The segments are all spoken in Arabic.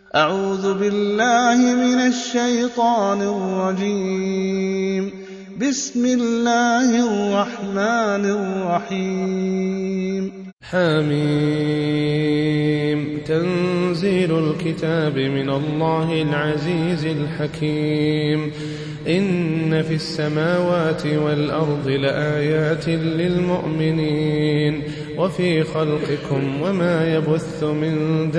أعوذ بالله من الشيطان الرجيم. بسم الله الرحمن الرحيم. حميم. تنزيل الكتاب من الله العزيز الحكيم. إن في السماوات والأرض لآيات للمؤمنين وفي خلقكم وما يبث من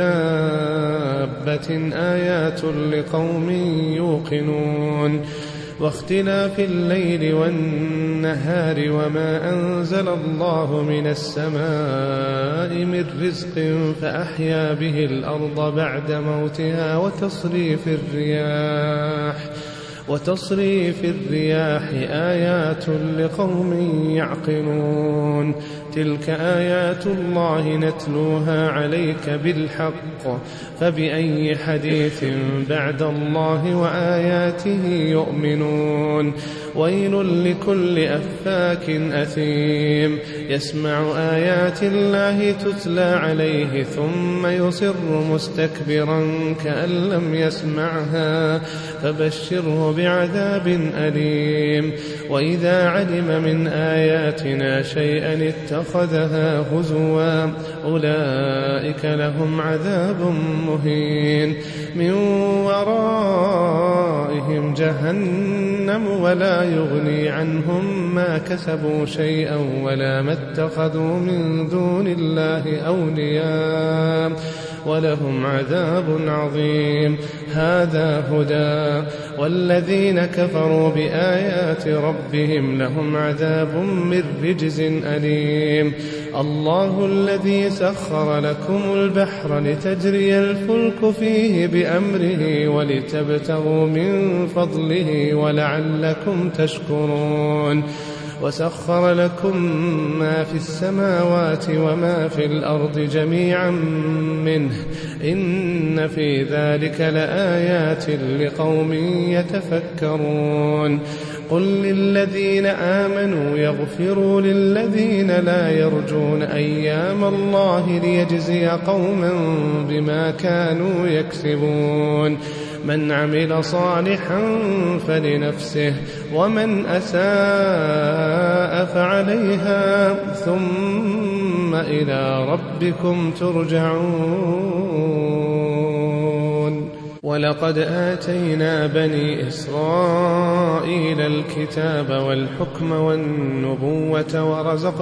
دابة آيات لقوم يوقنون واختلاف الليل والنهار وما أنزل الله من السماء من رزق فأحيا به الأرض بعد موتها وتصريف الرياح آيات لقوم يعقلون. تلك آيات الله نتلوها عليك بالحق فبأي حديث بعد الله وآياته يؤمنون. ويل لكل أفاك أثيم يسمع آيات الله تتلى عليه ثم يصر مستكبرا كأن لم يسمعها فبشره بعذاب أليم. وإذا علم من آياتنا شيئا اتخذها هزوا أولئك لهم عذاب مهين من ورائهم جهنم ولا يغني عنهم ما كسبوا شيئا ولا ما اتخذوا من دون الله أولياء ولهم عذاب عظيم. هذا هدى والذين كفروا بآيات ربهم لهم عذاب من رجز أليم. الله الذي سخر لكم البحر لتجري الفلك فيه بأمره ولتبتغوا من فضله ولعلكم تشكرون. وسخر لكم ما في السماوات وما في الأرض جميعا منه إن في ذلك لآيات لقوم يتفكرون. قل للذين آمنوا يغفروا للذين لا يرجون أيام الله ليجزي قوما بما كانوا يكسبون. من عمل صالحا فلنفسه ومن أساء فعليها ثم إلى ربكم ترجعون. ولقد آتينا بني إسرائيل الكتاب والحكم والنبوة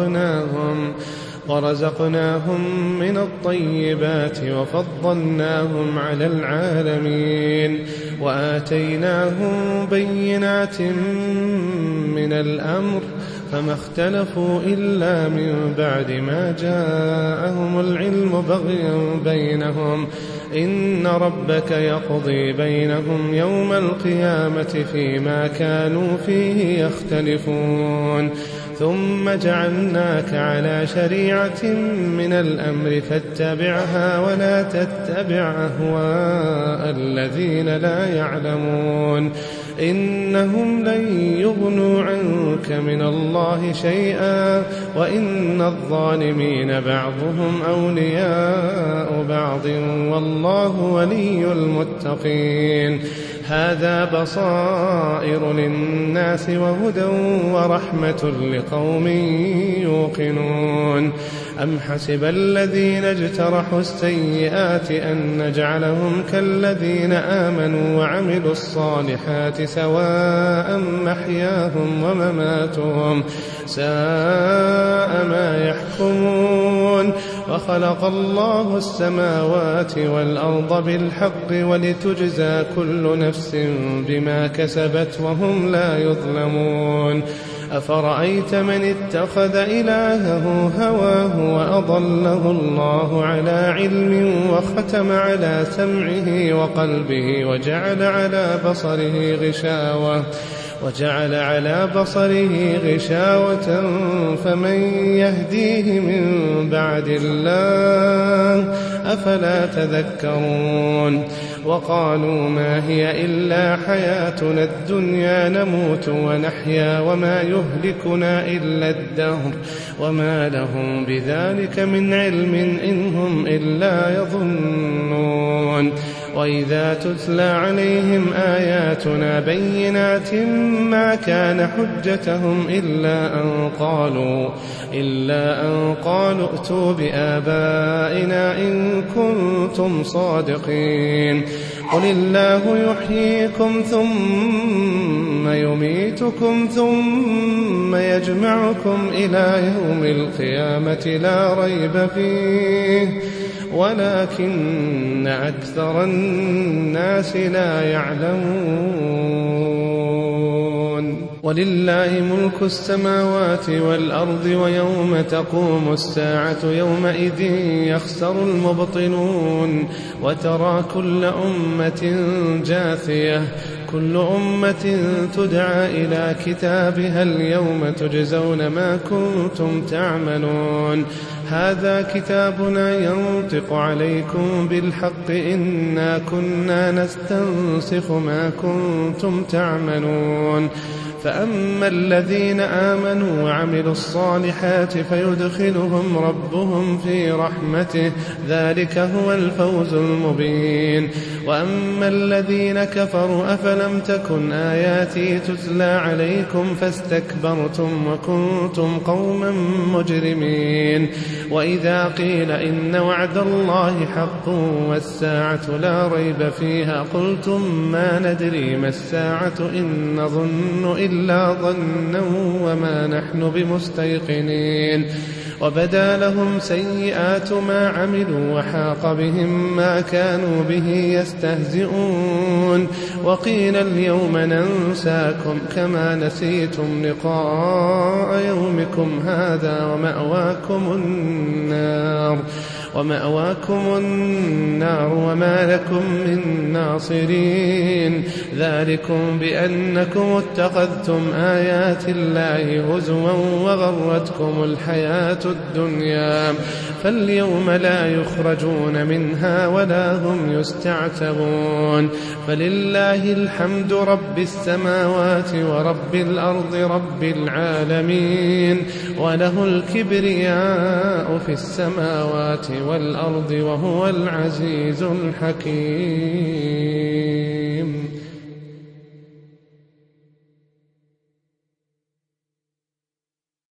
ورزقناهم من الطيبات وفضلناهم على العالمين وآتيناهم بينات من الأمر فما اختلفوا إلا من بعد ما جاءهم العلم بغيا بينهم. إن ربك يقضي بينهم يوم القيامة فيما كانوا فيه يختلفون. ثم جعلناك على شريعة من الأمر فاتبعها ولا تتبع أهواء الذين لا يعلمون. إنهم لن يغنوا عنك من الله شيئا وإن الظالمين بعضهم أولياء بعض والله ولي المتقين. هذا بصائر للناس وهدى ورحمة لقوم يوقنون. أم حسب الذين اجترحوا السيئات أن نجعلهم كالذين آمنوا وعملوا الصالحات سواء محياهم ومماتهم ساء ما يحكمون. وخلق الله السماوات والأرض بالحق ولتجزى كل نفس بما كسبت وهم لا يظلمون. أفرأيت من اتخذ إلهه هواه وأضله الله على علم وختم على سمعه وقلبه وجعل على بصره غشاوة فمن يهديه من بعد الله أفلا تذكرون. وقالوا ما هي إلا حياتنا الدنيا نموت ونحيا وما يهلكنا إلا الدهر وما لهم بذلك من علم إن هم إلا يظنون. وإذا تتلى عليهم آياتنا بينات ما كان حجتهم إلا أن قالوا ائتوا بآبائنا إن كنتم صادقين قل الله يحييكم ثم يميتكم ثم يجمعكم إلى يوم القيامة لا ريب فيه ولكن أكثر الناس لا يعلمون ولله ملك السماوات والأرض ويوم تقوم الساعة يومئذ يخسر المبطلون وترى كل أمة جاثية كل أمة تدعى إلى كتابها اليوم تجزون ما كنتم تعملون هذا كتابنا ينطق عليكم بالحق إنا كنا نستنسخ ما كنتم تعملون فأما الذين آمنوا وعملوا الصالحات فيدخلهم ربهم في رحمته ذلك هو الفوز المبين وأما الذين كفروا أفلم تكن آياتي تتلى عليكم فاستكبرتم وكنتم قوما مجرمين وإذا قيل إن وعد الله حق والساعة لا ريب فيها قلتم ما ندري ما الساعة إن نظن إلا ظنا وما نحن بمستيقنين وبدا لهم سيئات ما عملوا وحاق بهم ما كانوا به يستهزئون وقيل اليوم ننساكم كما نسيتم لقاء يومكم هذا ومأواكم النار وما لكم من ناصرين ذلكم بأنكم اتخذتم آيات الله هزوا وغرتكم الحياة الدنيا فاليوم لا يخرجون منها ولا هم يستعتبون فلله الحمد رب السماوات ورب الأرض رب العالمين وله الكبرياء في السماوات والأرض وهو العزيز الحكيم